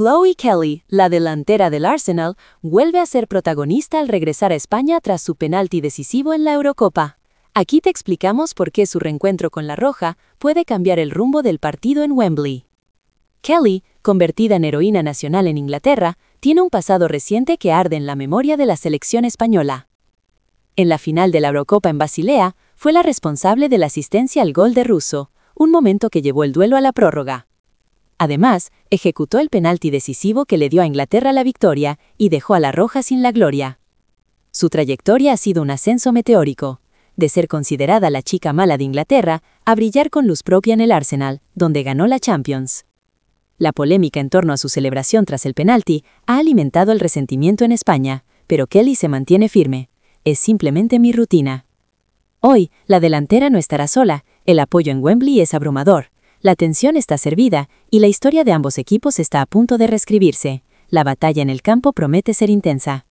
Chloe Kelly, la delantera del Arsenal, vuelve a ser protagonista al regresar a España tras su penalti decisivo en la Eurocopa. Aquí te explicamos por qué su reencuentro con la Roja puede cambiar el rumbo del partido en Wembley. Kelly, convertida en heroína nacional en Inglaterra, tiene un pasado reciente que arde en la memoria de la selección española. En la final de la Eurocopa en Basilea, fue la responsable de la asistencia al gol de Russo, un momento que llevó el duelo a la prórroga. Además, ejecutó el penalti decisivo que le dio a Inglaterra la victoria y dejó a la Roja sin la gloria. Su trayectoria ha sido un ascenso meteórico, de ser considerada la chica mala de Inglaterra a brillar con luz propia en el Arsenal, donde ganó la Champions. La polémica en torno a su celebración tras el penalti ha alimentado el resentimiento en España, pero Kelly se mantiene firme. Es simplemente mi rutina. Hoy, la delantera no estará sola, el apoyo en Wembley es abrumador. La tensión está servida y la historia de ambos equipos está a punto de reescribirse. La batalla en el campo promete ser intensa.